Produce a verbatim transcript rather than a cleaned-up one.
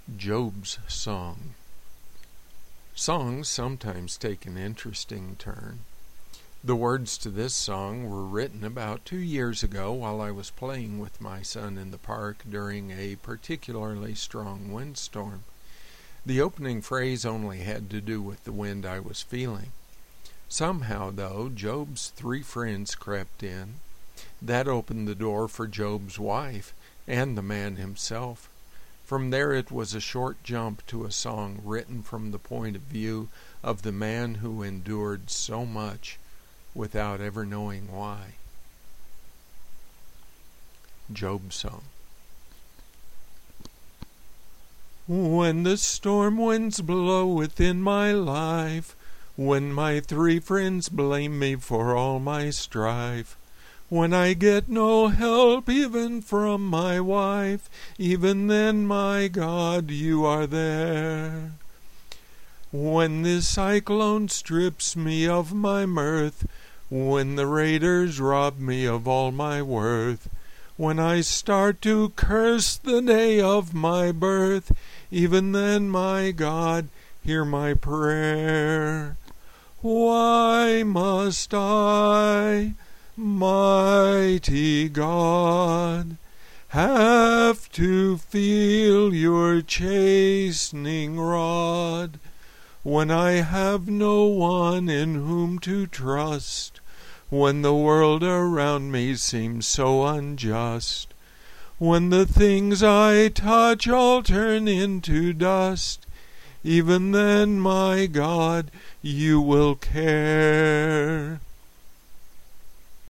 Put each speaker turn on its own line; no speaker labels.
Job's Song. Songs sometimes take an interesting turn. The words to this song were written about two years ago while I was playing with my son in the park during a particularly strong windstorm. The opening phrase only had to do with the wind I was feeling. Somehow, though, Job's three friends crept in. That opened the door for Job's wife and the man himself. From there it was a short jump to a song written from the point of view of the man who endured so much without ever knowing why. Job's Song. When the storm winds blow within my life, when my three friends blame me for all my strife, when I get no help even from my wife, even then, my God, you are there. When this cyclone strips me of my mirth, when the raiders rob me of all my worth, when I start to curse the day of my birth, even then, my God, hear my prayer. Why must I, mighty God, have to feel your chastening rod, when I have no one in whom to trust, when the world around me seems so unjust, when the things I touch all turn into dust? Even then, my God, you will care.